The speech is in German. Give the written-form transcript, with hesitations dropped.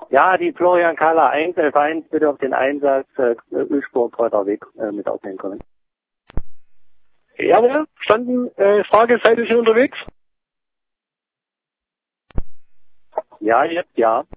Ja, die Florian Kahler 111 bitte auf den Einsatz Ölspur Kräuterweg mit aufnehmen können. Jawohl, verstanden. Frage, seid ihr schon unterwegs? Ja, jetzt ja.